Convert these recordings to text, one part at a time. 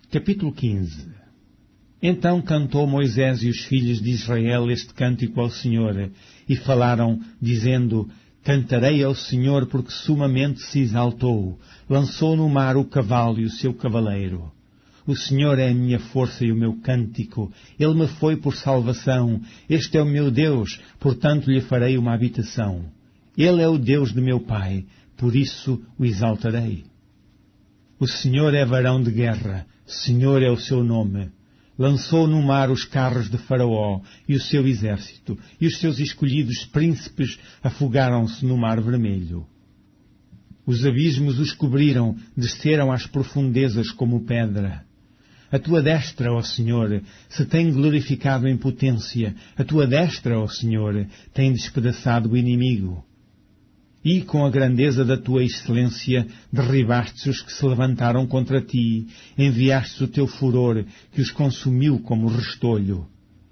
Capítulo 15. Então cantou Moisés e os filhos de Israel este cântico ao Senhor, e falaram, dizendo: Cantarei ao Senhor, porque sumamente se exaltou, lançou no mar o cavalo e o seu cavaleiro. O Senhor é a minha força e o meu cântico, Ele me foi por salvação, este é o meu Deus, portanto lhe farei uma habitação. Ele é o Deus de meu Pai, por isso o exaltarei. O Senhor é varão de guerra, Senhor é o seu nome. Lançou no mar os carros de Faraó e o seu exército, e os seus escolhidos príncipes afogaram-se no mar vermelho. Os abismos os cobriram, desceram às profundezas como pedra. A tua destra, ó Senhor, se tem glorificado em potência, a tua destra, ó Senhor, tem despedaçado o inimigo. E, com a grandeza da tua excelência, derribastes os que se levantaram contra ti, enviastes o teu furor, que os consumiu como restolho.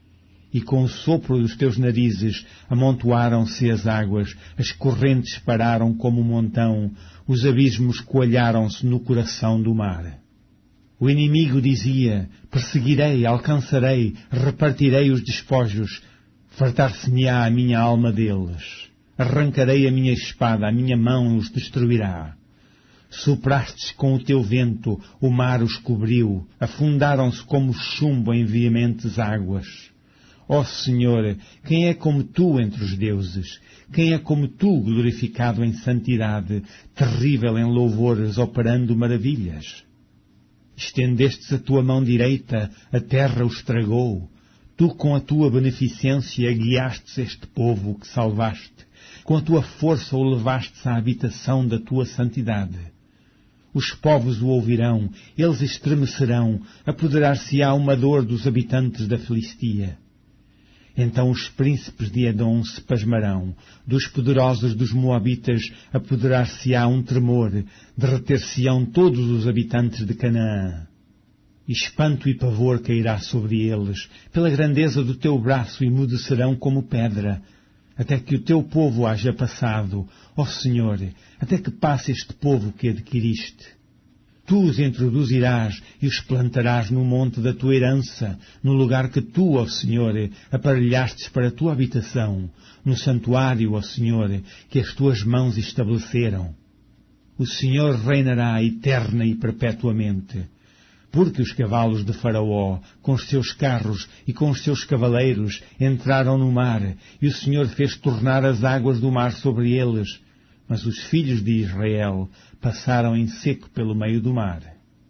E com o sopro dos teus narizes amontoaram-se as águas, as correntes pararam como um montão, os abismos coalharam-se no coração do mar. O inimigo dizia: perseguirei, alcançarei, repartirei os despojos, fartar-se-me-á a minha alma deles. Arrancarei a minha espada, a minha mão os destruirá. Soprastes com o teu vento, o mar os cobriu, afundaram-se como chumbo em veementes águas. Ó Senhor, quem é como tu entre os deuses? Quem é como tu, glorificado em santidade, terrível em louvores, operando maravilhas? Estendestes a tua mão direita, a terra o estragou. Tu, com a tua beneficência, guiastes este povo que salvaste. Com a tua força o levastes à habitação da tua santidade. Os povos o ouvirão, eles estremecerão, apoderar-se-á uma dor dos habitantes da Filistia. Então os príncipes de Edom se pasmarão, dos poderosos dos Moabitas apoderar-se-á um tremor, derreter-se-ão todos os habitantes de Canaã. Espanto e pavor cairá sobre eles, pela grandeza do teu braço emudecerão como pedra, até que o teu povo haja passado, ó Senhor, até que passe este povo que adquiriste. Tu os introduzirás e os plantarás no monte da tua herança, no lugar que tu, ó Senhor, aparelhastes para a tua habitação, no santuário, ó Senhor, que as tuas mãos estabeleceram. O Senhor reinará eterna e perpetuamente. Porque os cavalos de Faraó, com os seus carros e com os seus cavaleiros, entraram no mar, e o Senhor fez tornar as águas do mar sobre eles, mas os filhos de Israel passaram em seco pelo meio do mar.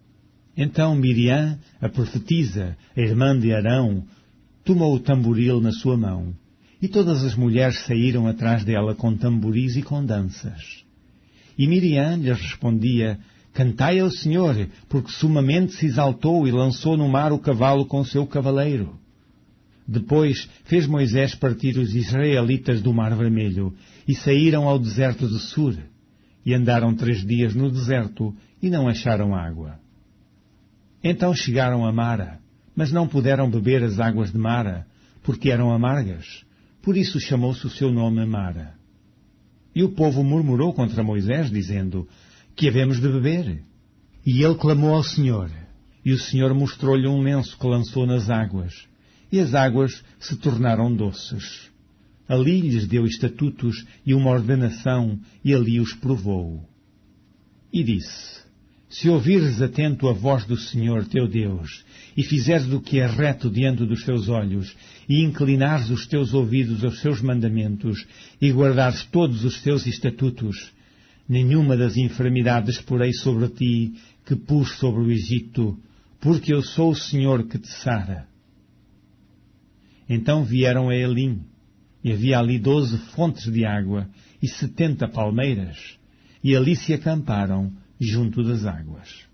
Então Miriam, a profetisa, a irmã de Arão, tomou o tamboril na sua mão, e todas as mulheres saíram atrás dela com tamboris e com danças. E Miriam lhes respondia: Cantai ao Senhor, porque sumamente se exaltou e lançou no mar o cavalo com o seu cavaleiro. Depois fez Moisés partir os israelitas do Mar Vermelho, e saíram ao deserto de Sur, e andaram 3 dias no deserto, e não acharam água. Então chegaram a Mara, mas não puderam beber as águas de Mara, porque eram amargas. Por isso chamou-se o seu nome Mara. E o povo murmurou contra Moisés, dizendo: Que havemos de beber? E ele clamou ao Senhor, e o Senhor mostrou-lhe um lenço que lançou nas águas, e as águas se tornaram doces. Ali lhes deu estatutos e uma ordenação, e ali os provou. E disse: Se ouvires atento a voz do Senhor teu Deus, e fizeres o que é reto diante dos teus olhos, e inclinares os teus ouvidos aos seus mandamentos, e guardares todos os teus estatutos, nenhuma das enfermidades porei sobre ti que pus sobre o Egito, porque eu sou o Senhor que te sara. Então vieram a Elim, e havia ali 12 fontes de água e 70 palmeiras, e ali se acamparam junto das águas.